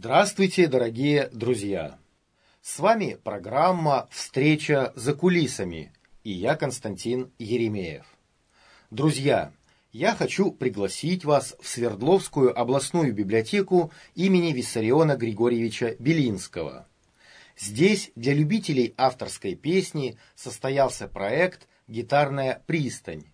Здравствуйте, дорогие друзья! С вами программа «Встреча за кулисами» и я, Константин Еремеев. Друзья, я хочу пригласить вас в Свердловскую областную библиотеку имени Виссариона Григорьевича Белинского. Здесь для любителей авторской песни состоялся проект «Гитарная пристань».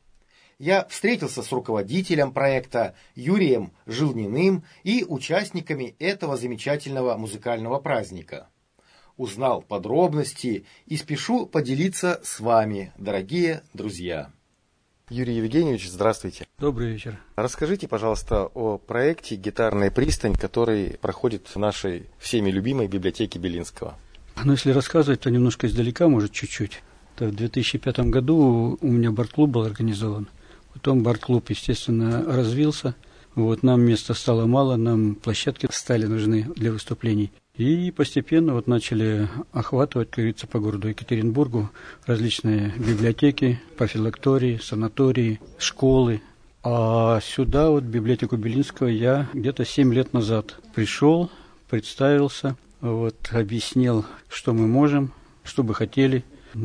Я встретился с руководителем проекта Юрием Жилниным и участниками этого замечательного музыкального праздника. Узнал подробности и спешу поделиться с вами, дорогие друзья. Юрий Евгеньевич, здравствуйте. Добрый вечер. Расскажите, пожалуйста, о проекте «Гитарная пристань», который проходит в нашей всеми любимой библиотеке Белинского. Если рассказывать, то немножко издалека, может, чуть-чуть. В 2005 году у меня бард-клуб был организован. Потом бард-клуб, естественно, развился. Нам места стало мало, нам площадки стали нужны для выступлений. И постепенно начали охватывать, как говорится, по городу Екатеринбургу различные библиотеки, профилактории, санатории, школы. А сюда, в библиотеку Белинского, я где-то 7 лет назад пришел, представился, объяснил, что мы можем, что бы хотели.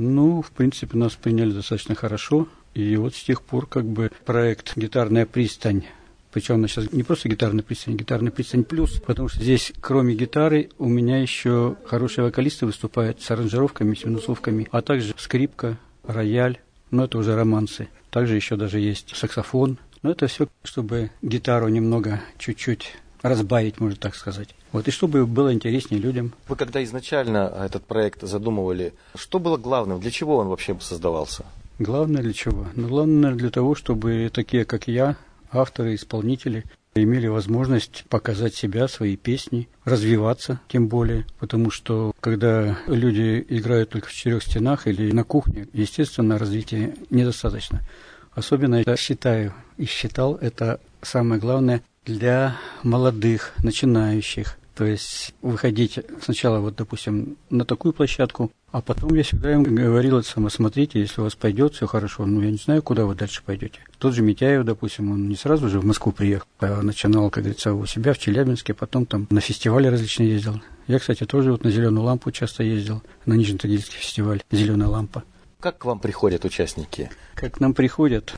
В принципе, нас приняли достаточно хорошо. И с тех пор проект «Гитарная пристань», причем она сейчас не просто «Гитарная пристань плюс», потому что здесь, кроме гитары, у меня еще хорошие вокалисты выступают с аранжировками, с минусовками, а также скрипка, рояль, это уже романсы. Также еще даже есть саксофон. Это все, чтобы гитару немного, чуть-чуть разбавить, можно так сказать. И чтобы было интереснее людям. Вы когда изначально этот проект задумывали, что было главным, для чего он вообще создавался? Главное для чего? Главное для того, чтобы такие, как я, авторы, исполнители, имели возможность показать себя, свои песни, развиваться тем более. Потому что, когда люди играют только в 4 стенах или на кухне, естественно, развития недостаточно. Особенно я считаю и считал, это самое главное для молодых, начинающих. То есть выходить сначала, допустим, на такую площадку, а потом я всегда им говорил, смотрите, если у вас пойдет все хорошо, я не знаю, куда вы дальше пойдете. Тот же Митяев, допустим, он не сразу же в Москву приехал, а начинал, как говорится, у себя в Челябинске, потом там на фестивали различные ездил. Я, кстати, тоже на «Зеленую лампу» часто ездил, на Нижнетагильский фестиваль «Зеленая лампа». Как к вам приходят участники? Как к нам приходят?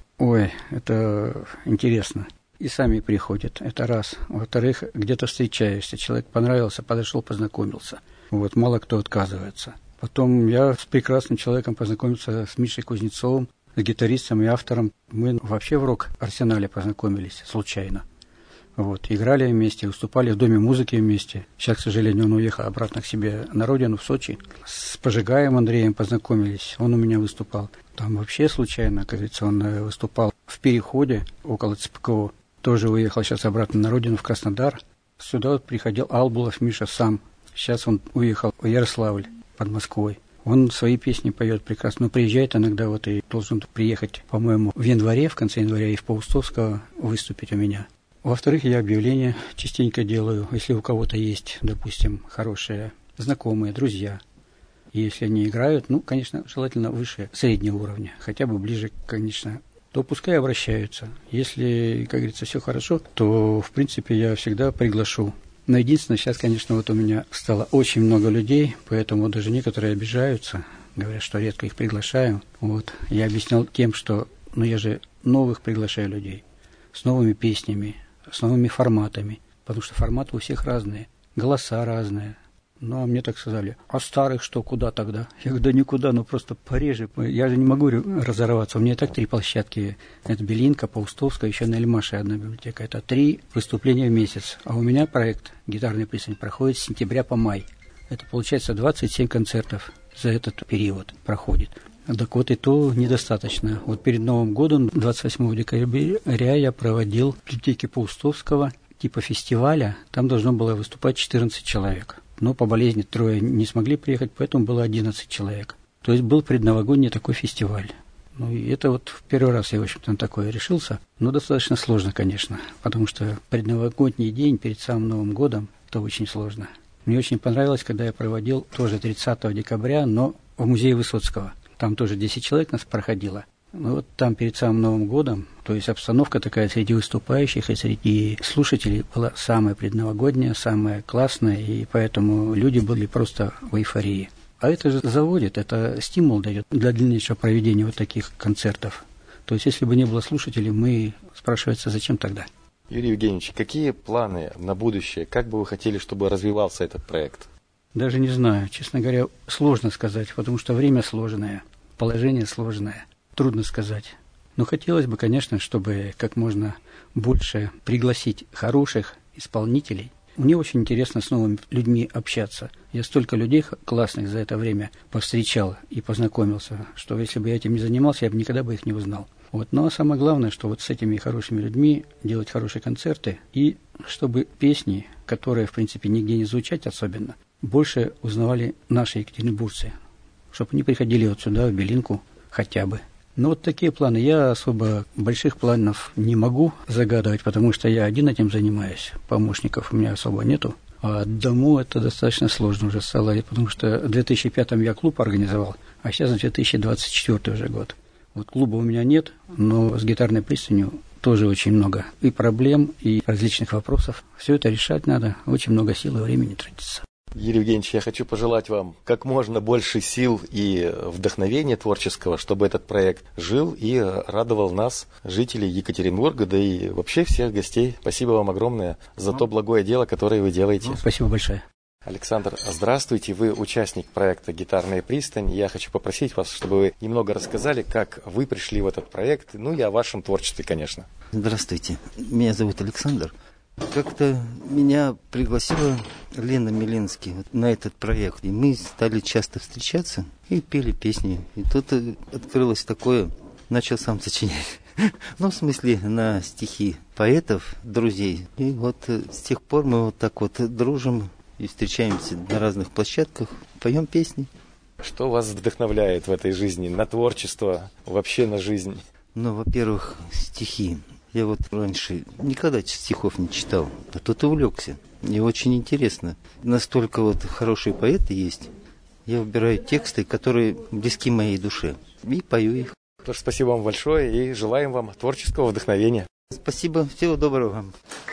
Это интересно. И сами приходят, это раз. Во-вторых, где-то встречаешься, человек понравился, подошел, познакомился. Мало кто отказывается. Потом я с прекрасным человеком познакомился, с Мишей Кузнецовым, с гитаристом и автором. Мы вообще в рок-арсенале познакомились случайно. Играли вместе, выступали в Доме музыки вместе. Сейчас, к сожалению, он уехал обратно к себе на родину, в Сочи. С Пожигаем Андреем познакомились, он у меня выступал. Там вообще случайно, как говорится, он выступал в Переходе около ЦПКО. Тоже уехал сейчас обратно на родину, в Краснодар. Сюда приходил Албулов Миша сам. Сейчас он уехал в Ярославль под Москвой. Он свои песни поет прекрасно, но приезжает иногда, и должен приехать, по-моему, в январе, в конце января, и в Паустовского выступить у меня. Во-вторых, я объявления частенько делаю, если у кого-то есть, допустим, хорошие знакомые, друзья. И если они играют, конечно, желательно выше среднего уровня, хотя бы ближе, конечно, то пускай обращаются. Если, как говорится, все хорошо, то, в принципе, я всегда приглашу. Но единственное, сейчас, конечно, у меня стало очень много людей, поэтому даже некоторые обижаются, говорят, что редко их приглашаю. Я объяснял тем, что, я же новых приглашаю людей, с новыми песнями, с новыми форматами, потому что форматы у всех разные, голоса разные. А мне так сказали, а старых что, куда тогда? Я говорю, да никуда, просто пореже. Я же не могу разорваться. У меня и так 3 площадки. Это Белинка, Паустовская, еще на Эльмаше одна библиотека. Это 3 выступления в месяц. А у меня проект «Гитарная пристань» проходит с сентября по май. Это получается 27 концертов за этот период проходит. Так и то недостаточно. Перед Новым годом, 28 декабря, я проводил в библиотеке Паустовского типа фестиваля. Там должно было выступать 14 человек. Но по болезни 3 не смогли приехать, поэтому было 11 человек. То есть был предновогодний такой фестиваль. И это в первый раз я, в общем-то, на такое решился. Но достаточно сложно, конечно, потому что предновогодний день перед самым Новым годом – это очень сложно. Мне очень понравилось, когда я проводил тоже 30 декабря, но в музее Высоцкого. Там тоже 10 человек нас проходило. Ну, вот там перед самым Новым годом, то есть обстановка такая среди выступающих и среди слушателей была самая предновогодняя, самая классная, и поэтому люди были просто в эйфории. А это же заводит, это стимул дает для дальнейшего проведения вот таких концертов. То есть если бы не было слушателей, спрашивается, зачем тогда? Юрий Евгеньевич, какие планы на будущее? Как бы вы хотели, чтобы развивался этот проект? Даже не знаю, честно говоря, сложно сказать, потому что время сложное, положение сложное. Трудно сказать. Но хотелось бы, конечно, чтобы как можно больше пригласить хороших исполнителей. Мне очень интересно с новыми людьми общаться. Я столько людей классных за это время повстречал и познакомился, что если бы я этим не занимался, я бы никогда бы их не узнал. Вот. Ну а самое главное, что вот с этими хорошими людьми делать хорошие концерты, и чтобы песни, которые, в принципе, нигде не звучат особенно, больше узнавали наши екатеринбуржцы, чтобы они приходили вот сюда, в Белинку, хотя бы. Ну, вот такие планы. Я особо больших планов не могу загадывать, потому что я один этим занимаюсь. Помощников у меня особо нету. А одному это достаточно сложно уже стало, потому что в 2005 я клуб организовал, а сейчас 2024 уже год. Вот клуба у меня нет, но с гитарной пристанью тоже очень много и проблем, и различных вопросов. Все это решать надо, очень много сил и времени тратится. Юрий Евгеньевич, я хочу пожелать вам как можно больше сил и вдохновения творческого, чтобы этот проект жил и радовал нас, жителей Екатеринбурга, да и вообще всех гостей. Спасибо вам огромное за то благое дело, которое вы делаете. Спасибо большое. Александр, здравствуйте, вы участник проекта «Гитарная пристань». Я хочу попросить вас, чтобы вы немного рассказали, как вы пришли в этот проект, ну и о вашем творчестве, конечно. Здравствуйте, меня зовут Александр. Как-то меня пригласила Лена Миленский на этот проект, и мы стали часто встречаться и пели песни. И тут открылось такое, начал сам сочинять. Ну, в смысле, на стихи поэтов, друзей. И вот с тех пор мы вот так вот дружим и встречаемся на разных площадках, поем песни. Что вас вдохновляет в этой жизни, на творчество, вообще на жизнь? Ну, во-первых, стихи. Я вот раньше никогда стихов не читал, а тут увлекся. Мне очень интересно. Настолько вот хорошие поэты есть. Я выбираю тексты, которые близки моей душе, и пою их. Тоже спасибо вам большое и желаем вам творческого вдохновения. Спасибо, всего доброго вам.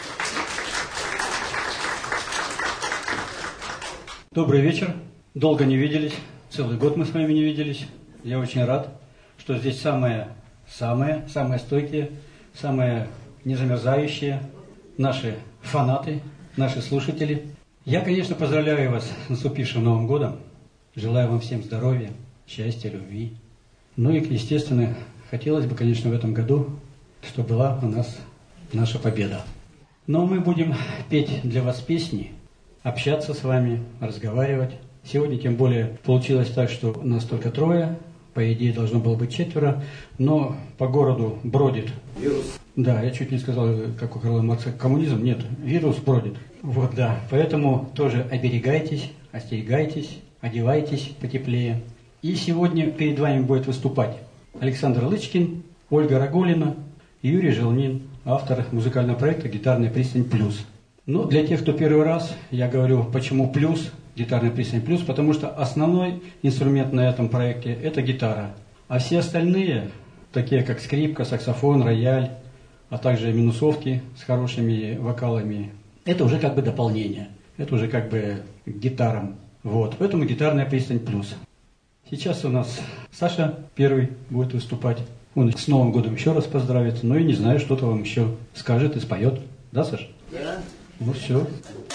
Добрый вечер. Долго не виделись. Целый год мы с вами не виделись. Я очень рад, что здесь самые стойкие, самые незамерзающие наши фанаты, наши слушатели. Я, конечно, поздравляю вас с наступившим Новым годом. Желаю вам всем здоровья, счастья, любви. Ну и, естественно, хотелось бы, конечно, в этом году, чтобы была у нас наша победа. Но мы будем петь для вас песни, общаться с вами, разговаривать. Сегодня, тем более, получилось так, что у нас только трое. По идее, должно было быть 4, но по городу бродит вирус. Да, я чуть не сказал, как у Карла Маркса, коммунизм. Нет, вирус бродит. Вот, да. Поэтому тоже оберегайтесь, остерегайтесь, одевайтесь потеплее. И сегодня перед вами будет выступать Александр Лычкин, Ольга Рагулина, Юрий Желнин, автор музыкального проекта «Гитарная пристань плюс». Но для тех, кто первый раз, я говорю, почему плюс, «Гитарная пристань плюс», потому что основной инструмент на этом проекте – это гитара. А все остальные, такие как скрипка, саксофон, рояль, а также минусовки с хорошими вокалами, это уже как бы дополнение, это уже как бы к гитарам. Вот, поэтому «Гитарная пристань плюс». Сейчас у нас Саша первый будет выступать. Он с Новым годом еще раз поздравит, ну и не знаю, что-то вам еще скажет и споет. Да, Саша? Да. Ну все.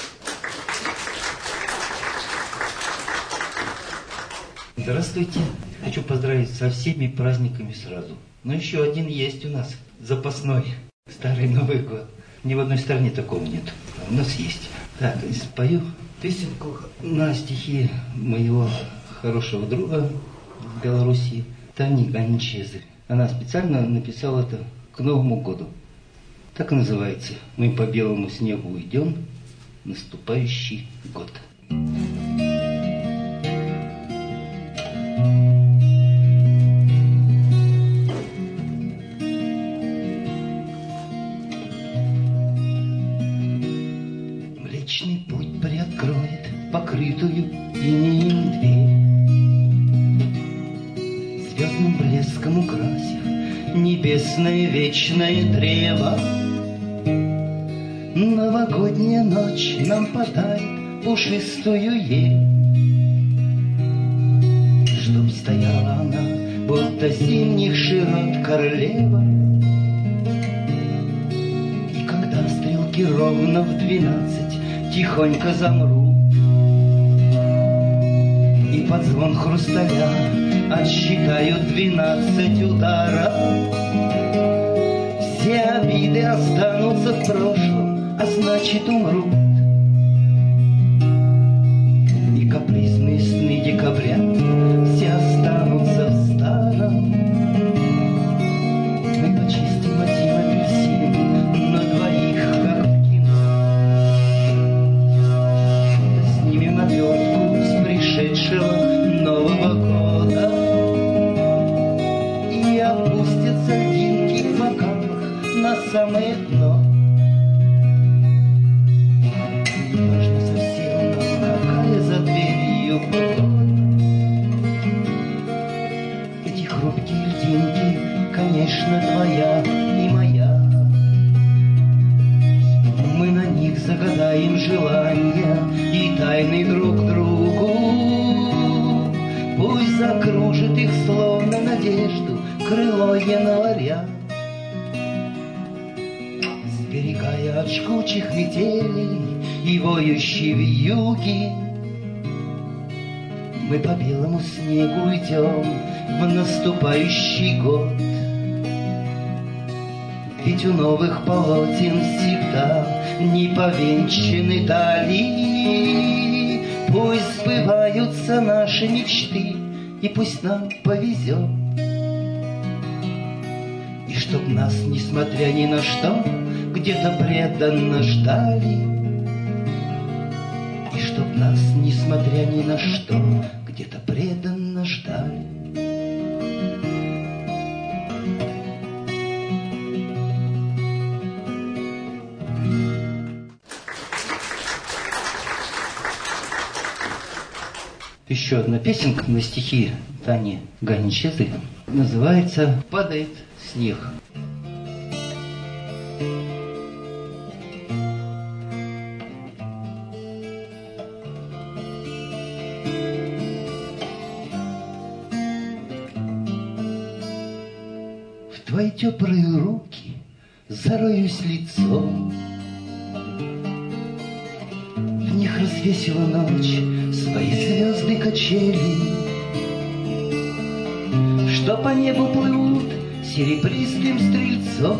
Здравствуйте. Хочу поздравить со всеми праздниками сразу. Но еще один есть у нас, запасной, Старый Новый год. Ни в одной стране такого нет, а у нас есть. Так, спою песенку на стихи моего хорошего друга в Беларуси, Тани Ганчезы. Она специально написала это к Новому году. Так и называется. Мы по белому снегу уйдем, наступающий год. Млечный путь приоткроет покрытую инеем дверь, звездным блеском украсив небесное вечное древо. Новогодняя ночь нам подарит пушистую ель, чтоб стояла она, будто зимних широт королева. И когда стрелки ровно в 12 тихонько замрут, и под звон хрусталя отсчитают 12 ударов, все обиды останутся в прошлом, а значит умрут. И капризные сны декабря все останутся в старом. Мы почистим один апельсин на двоих, как в кино. Снимем обертку с пришедшего Нового года, и опустятся льдинки в бокалах на самое дно. Важно совсем, какая за дверью погода. Эти хрупкие льдинки, конечно, твоя и моя. Мы на них загадаем желания и тайны друг другу. Пусть закружит их, словно надежду, крыло января, сберегая от жгучих метелей и воющей вьюги. Мы по белому снегу идем в наступающий год. Ведь у новых полотен всегда не повенчаны дали. Пусть сбываются наши мечты, и пусть нам повезет. И чтоб нас, несмотря ни на что, где-то преданно ждали. И чтоб нас, несмотря ни на что, где-то преданно ждали. Еще одна песенка на стихи Тани Ганичезы называется «Падает снег». В твои теплые руки зароюсь лицом, в них развесила ночь свои звезды качели, что по небу плывут серебристым стрельцом,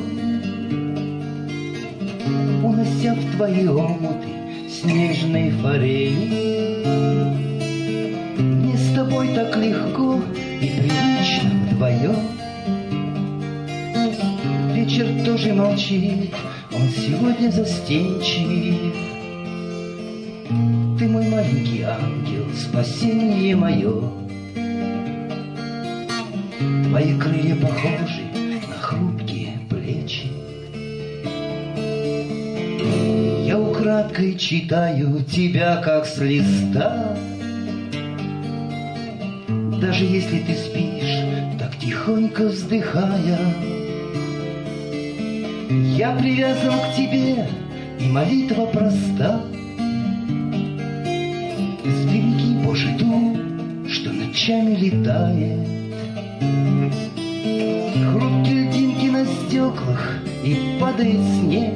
унося в твои омуты снежной форели. Мне с тобой так легко и привычно вдвоем. Вечер тоже молчит, он сегодня застенчив. Ты мой маленький ангел, спасение мое. Твои крылья похожи на хрупкие плечи. Я украдкой читаю тебя, как с листа. Даже если ты спишь, так тихонько вздыхая, я привязан к тебе, и молитва проста. Сбереги, Боже, ту, что ночами летает. Хрупкие льдинки на стеклах, и падает снег.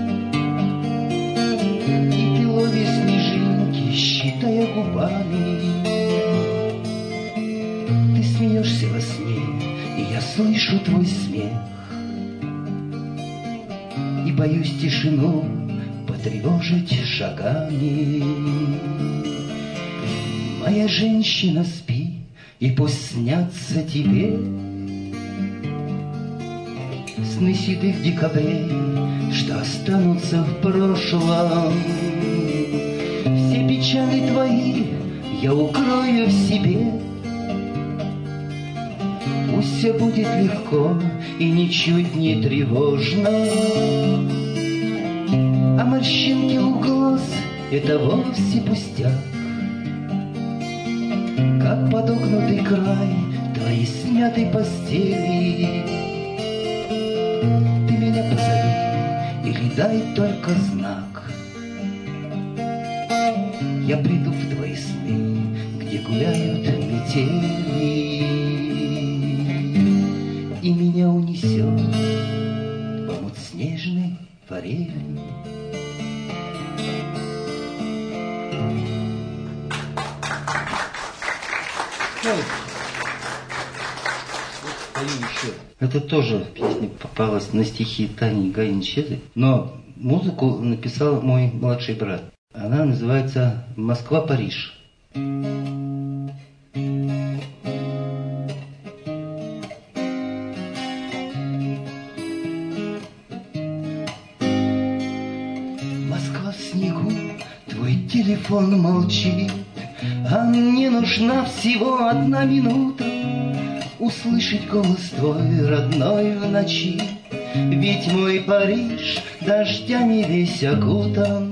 И ты ловишь снежинки, считая губами. Ты смеешься во сне, и я слышу твой смех. И боюсь тишину потревожить шагами. Моя женщина, спи, и пусть снятся тебе сны седых декабрей, что останутся в прошлом. Все печали твои я укрою в себе. Пусть все будет легко и ничуть не тревожно, а морщинки у глаз — это вовсе пустяк. Как подогнутый край твоей смятой постели, дай только знак. Я приду в твои сны, где гуляют метели, и меня унесет в омут снежной форели. Это тоже песня попалась на стихи Тани Гаинчеды, но музыку написал мой младший брат. Она называется «Москва-Париж». Москва в снегу, твой телефон молчит, а мне нужна всего 1 минута услышать голос твой родной в ночи. Ведь мой Париж дождями весь окутан,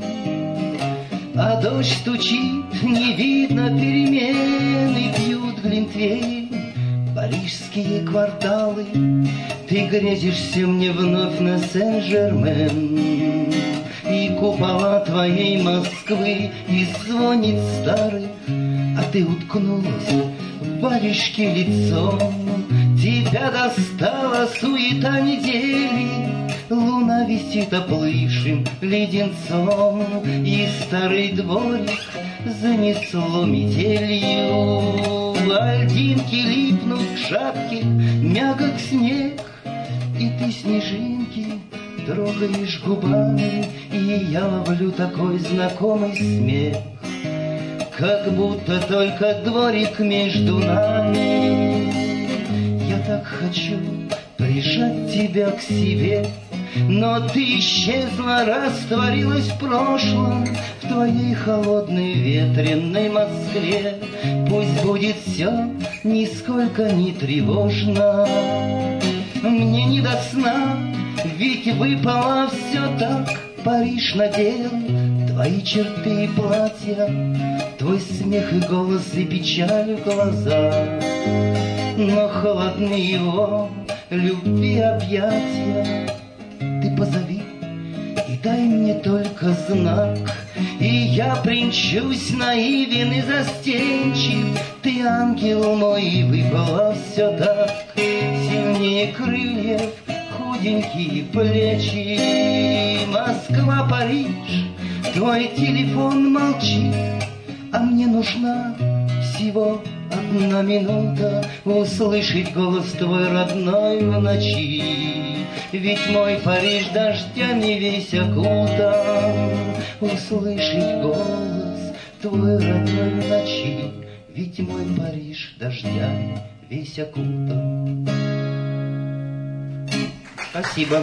а дождь стучит, не видно перемен, и пьют глинтвейн парижские кварталы. Ты грезишься мне вновь на Сен-Жермен, и купола твоей Москвы, и звонит старый, а ты уткнулась в варежке лицом. Тебя достала суета недели, луна висит оплывшим леденцом, и старый дворик занесло метелью. Льдинки липнут к шапке, мягок снег, и ты снежинки трогаешь губами, и я ловлю такой знакомый смех, как будто только дворик между нами. Я так хочу прижать тебя к себе, но ты исчезла, растворилась в прошлом, в твоей холодной ветреной Москве. Пусть будет все нисколько не тревожно, мне не до сна, ведь выпало все так. Париж надел твои черты и платья, твой смех и голос и печаль в глазах, но холодны его любви объятия. Ты позови и дай мне только знак, и я примчусь наивен и застенчив. Ты ангел мой, и выпало все так, сильнее крыльев худенькие плечи. Москва, Париж, твой телефон молчит, а мне нужна всего 1 минута услышать голос твой родной в ночи. Ведь мой Париж дождями весь окутан, услышать голос твой родной в ночи. Ведь мой Париж дождями весь окутан. Спасибо.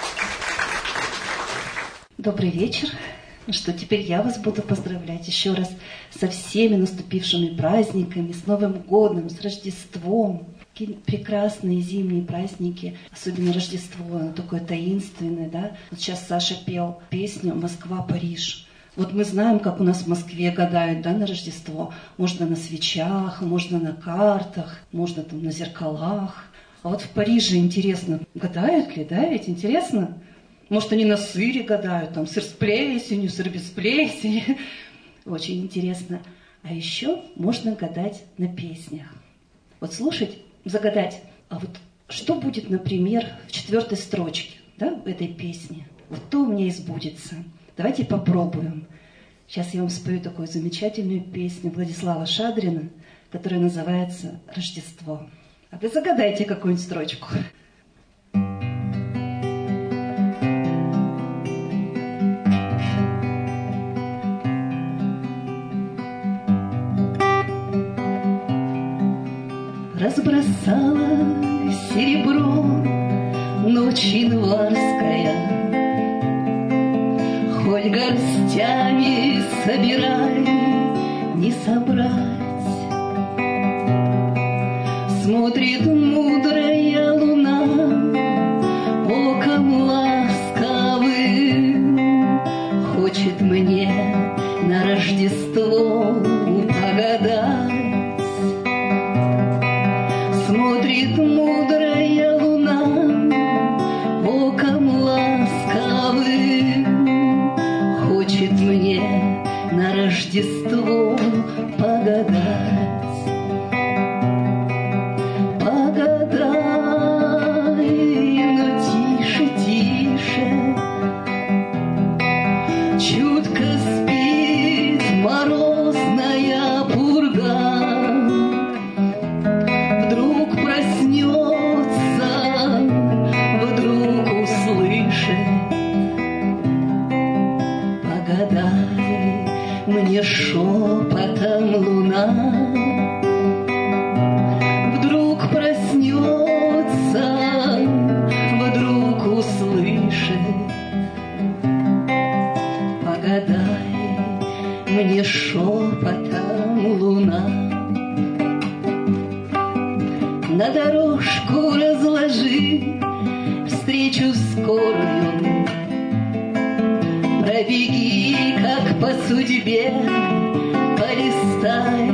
Добрый вечер. Ну что, теперь я вас буду поздравлять еще раз со всеми наступившими праздниками, с Новым годом, с Рождеством. Какие прекрасные зимние праздники, особенно Рождество, оно такое таинственное, да? Вот сейчас Саша пел песню «Москва-Париж». Вот мы знаем, как у нас в Москве гадают, да, на Рождество. Можно на свечах, можно на картах, можно там на зеркалах. А вот в Париже интересно, гадают ли, да, ведь интересно? Может, они на сыре гадают, там сыр с плесенью, сыр без плесени. Очень интересно. А еще можно гадать на песнях. Вот слушать, загадать. А вот что будет, например, в 4-й строчке, да, в этой песне? Вот то у меня и сбудется. Давайте попробуем. Сейчас я вам спою такую замечательную песню Владислава Шадрина, которая называется «Рождество». А вы загадайте какую-нибудь строчку. Разбросала серебро ночь январская, хоть горстями собирай, не собрать. Смотрит мудрая луна оком ласковым, хочет мне на Рождество погадать. Смотрит мудрая луна оком ласковым, навстречу скорую. Пробеги, как по судьбе, полистай.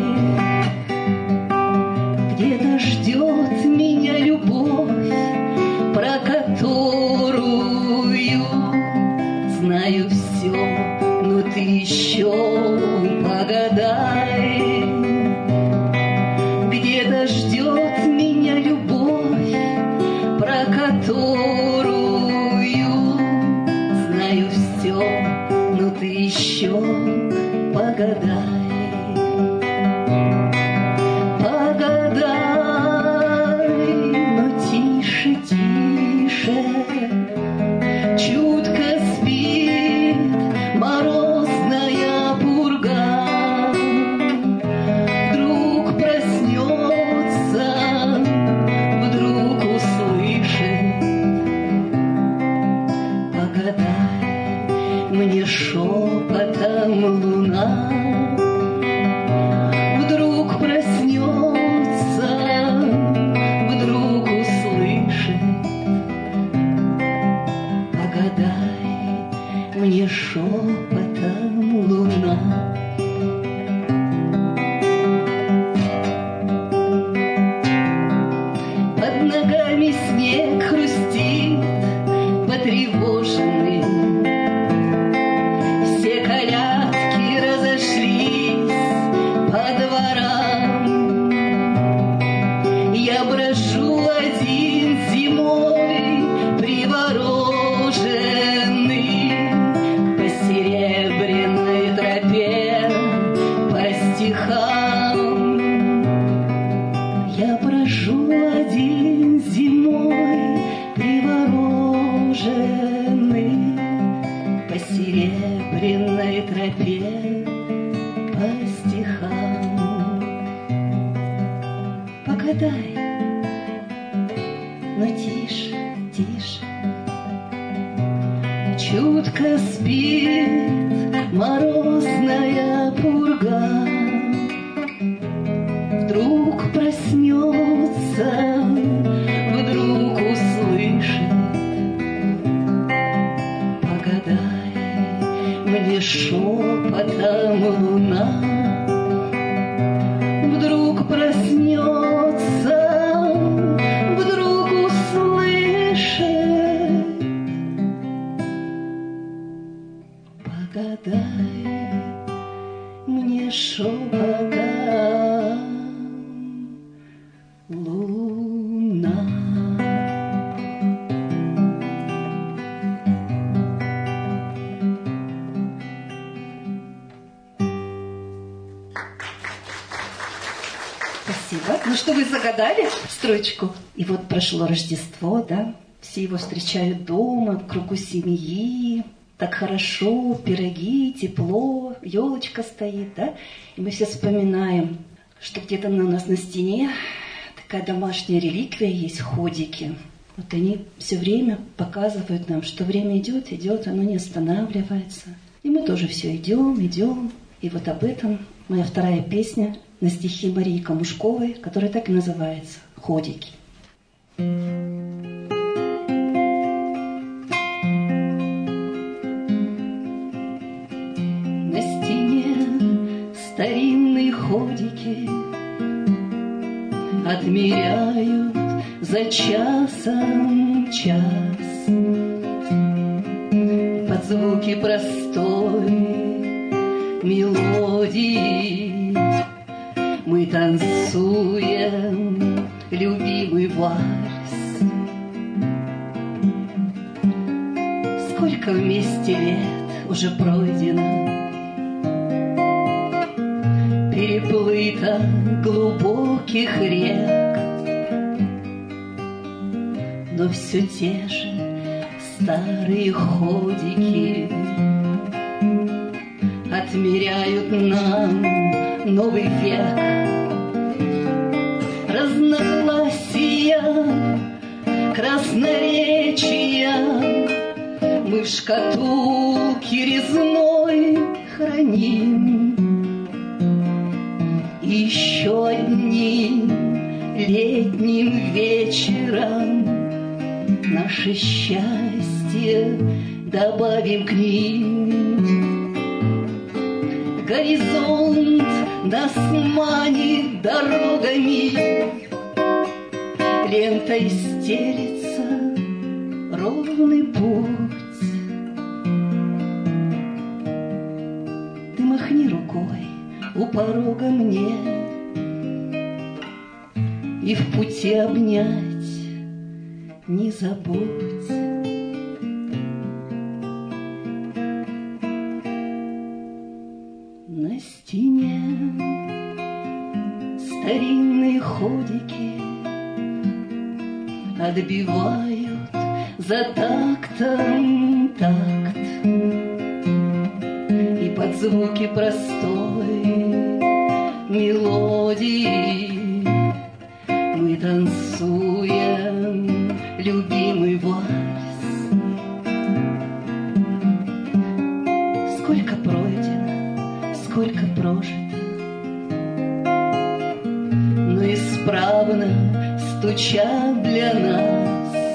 Где-то ждет меня любовь, про которую знаю все, но ты еще погадай. Где-то ждет меня любовь, про которую знаю все, но ты еще погадай. Чутко спит морозная пурга, вдруг проснется, вдруг услышит. Погадай мне шепотом, луна, вдруг проснется, вдруг услышит. Погадай мне шепотом, луна. Спасибо. Ну что, вы загадали строчку? И вот прошло Рождество, да? Все его встречают дома, в кругу семьи. Так хорошо, пироги, тепло, елочка стоит, да? И мы все вспоминаем, что где-то у нас на стене такая домашняя реликвия есть, ходики. Вот они все время показывают нам, что время идет, идет, оно не останавливается. И мы тоже все идем, идем. И вот об этом моя вторая песня на стихи Марии Камушковой, которая так и называется «Ходики». Старинные ходики отмеряют за часом час. Под звуки простой мелодии мы танцуем любимый вальс. Сколько вместе лет уже пройдено, переплыто глубоких рек, но все те же старые ходики отмеряют нам новый век. Разногласия, красноречия мы в шкатулке резной храним. Еще одним летним вечером наше счастье добавим к ним. Горизонт нас манит дорогами, лентой стелится ровный путь. Ты махни рукой у порога мне и в пути обнять не забудь. На стене старинные ходики отбивают за тактом такт, и под звуки простой мелодии мы танцуем любимый вальс. Сколько пройдено, сколько прожито, но исправно стучат для нас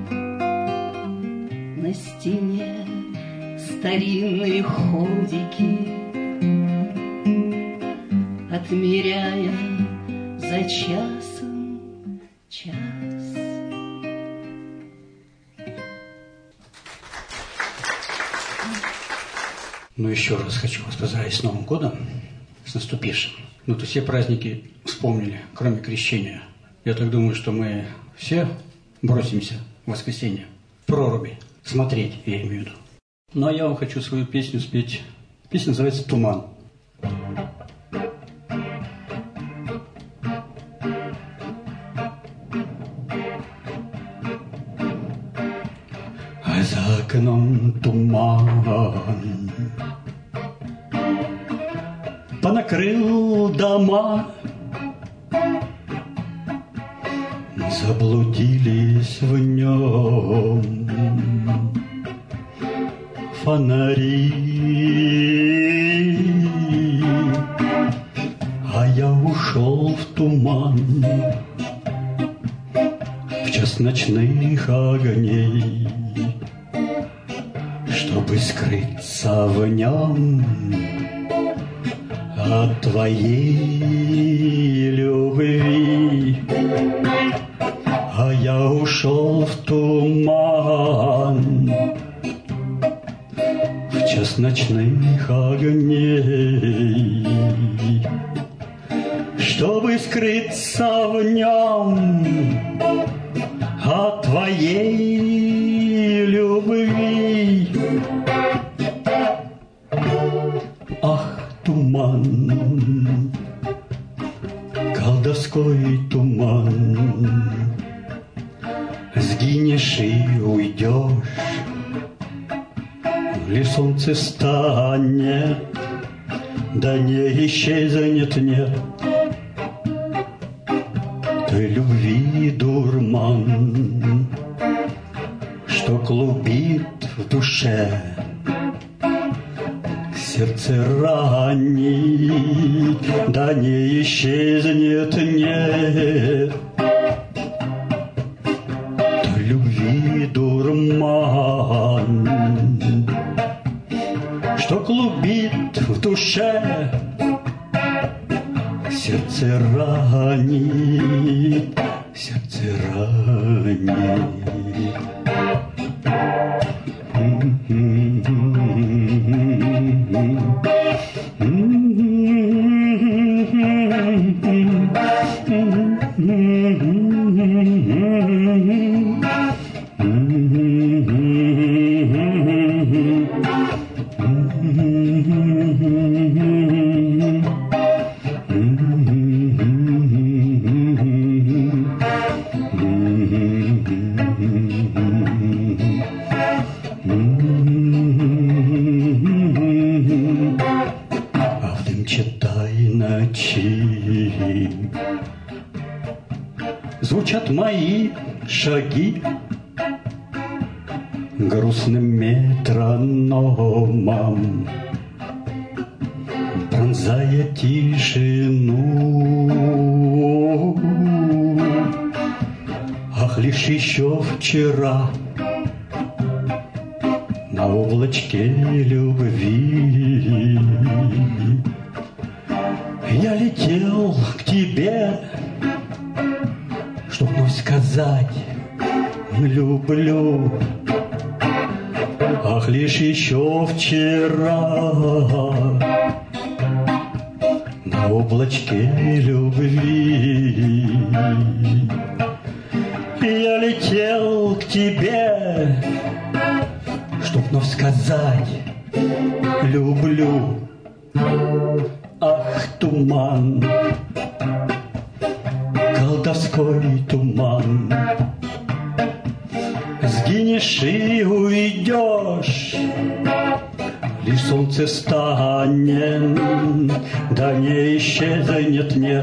на стене старинные ходики, отмеряя за часом час. Ну, еще раз хочу вас поздравить с Новым годом, с наступившим. Ну, то все праздники вспомнили, кроме крещения. Я так думаю, что мы все бросимся в воскресенье в проруби смотреть, я имею в виду. Ну, а я вам хочу свою песню спеть. Песня называется «Туман». А за окном туман понакрыл дома, заблудились в нем фонари, а я ушел в туман в час ночных огней, чтобы скрыться в нем от твоей любви. А я ушел в туман в час ночных огней, чтобы скрыться в нем от твоей любви. Ах, туман, колдовской туман, сгинешь и уйдешь, ли солнце станет, да не исчезнет, нет. Той любви дурман, что клубит в душе, сердце ранит, да не исчезнет, нет. Той любви дурман, что клубит в душе, сердце ранит, сердце ранит. Звучат мои шаги грустным метрономом, пронзая тишину. Ах, лишь еще вчера на облачке любви я летел к тебе, чтоб вновь сказать люблю. Ах, лишь еще вчера на облачке любви я летел к тебе, чтоб вновь сказать люблю. Ах, туман, колдовской туман, сгинешь и уйдешь, лишь солнце станет, да не исчезнет, нет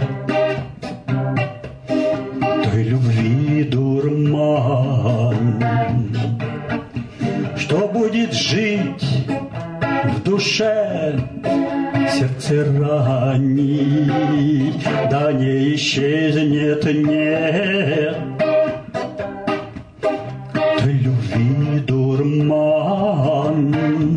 той любви дурман, что будет жить в душе, сердце ранить, да не исчезнет, нет той любви дурман,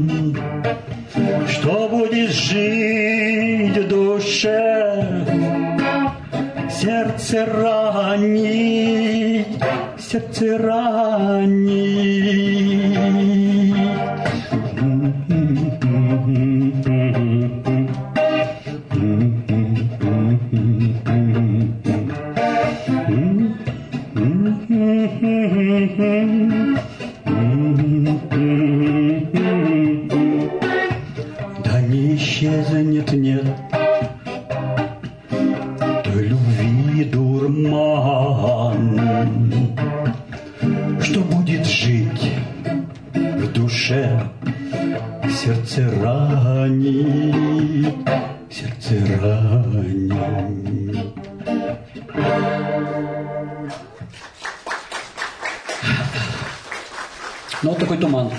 что будет жить в душе, сердце ранить, сердце ранить. Да не исчезнет, нет той любви дурман, что будет жить в душе, сердце ранит, сердце ранит. Ну, вот такой туман.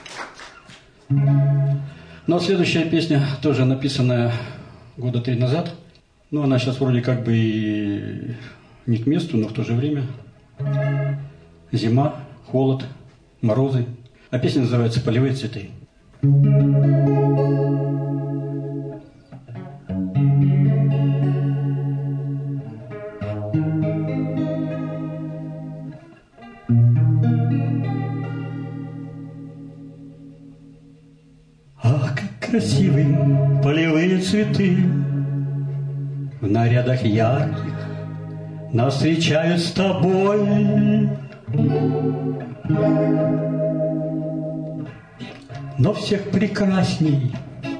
Ну, а следующая песня, тоже написанная года 3 назад. Ну, она сейчас вроде как бы и не к месту, но в то же время. Зима, холод, морозы. А песня называется «Полевые цветы». Ах, как красивы полевые цветы в нарядах ярких нас встречают с тобой. Но всех прекрасней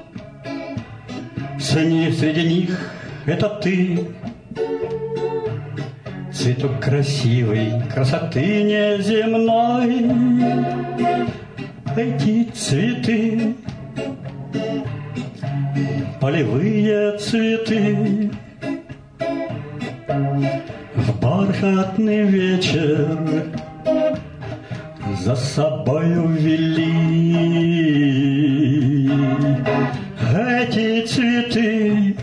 среди них это ты, цветок красивой красоты неземной. Эти цветы, полевые цветы, в бархатный вечер за собою вели. Эти цветы,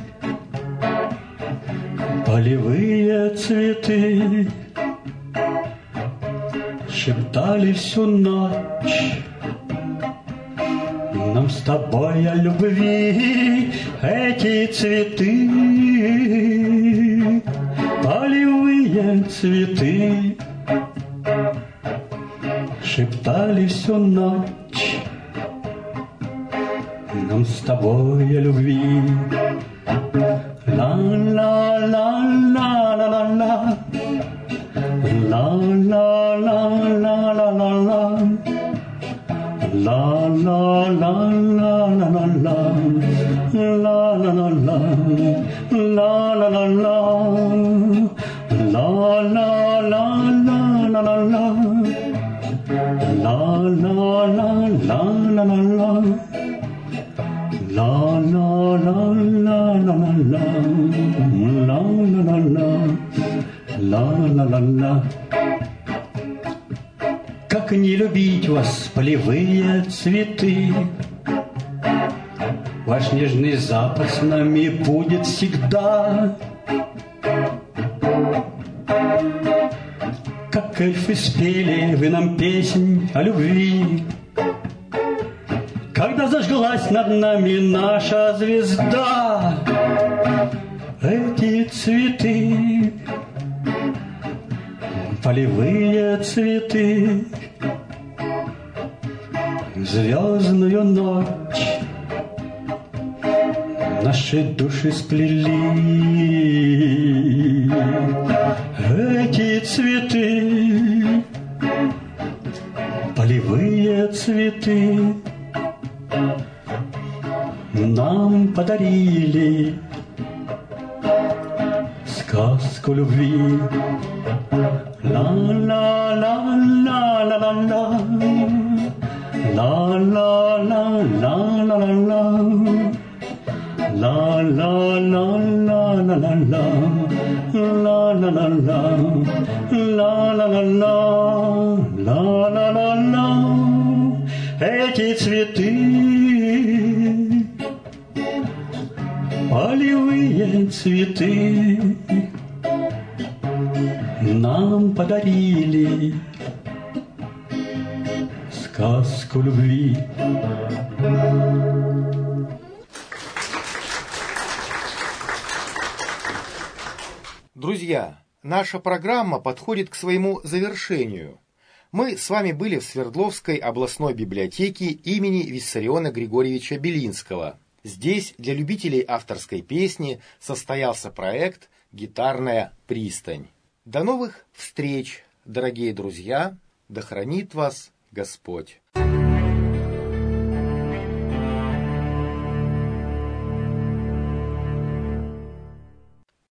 полевые цветы, шептали всю ночь нам с тобой о любви. Эти цветы, полевые цветы, шептали всю ночь нам с тобой о любви. Ла-ла-ла-ла-ла-ла-ла, ла-ла-ла-ла-ла-ла-ла, ла-ла-ла-ла-ла-ла-ла, ла-ла-ла-ла, ла-ла-ла-ла, ла-ла-ла-ла-ла-ла, ла-ла-ла-ла-ла-ла, ла-ла-ла-ла-ла-ла-ла-ла-ла-ла. Как не любить вас, полевые цветы? Ваш нежный запах с нами будет всегда. Как церковь и спели вы нам песнь о любви. Когда зажглась над нами наша звезда, эти цветы, полевые цветы, звездную ночь наши души сплели. Эти цветы, полевые цветы, нам подарили сказку любви. Ла-ла-ла-ла-ла-ла-ла, ла-ла-ла-ла-ла-ла-ла, ла-ла-ла-ла-ла-ла-ла, ла-ла-ла-ла, ла-ла-ла-ла, ла-ла-ла-ла. Эти цветы, полевые цветы, нам подарили сказку любви. Друзья, наша программа подходит к своему завершению. Мы с вами были в Свердловской областной библиотеке имени Виссариона Григорьевича Белинского. Здесь для любителей авторской песни состоялся проект «Гитарная пристань». До новых встреч, дорогие друзья, да хранит вас Господь!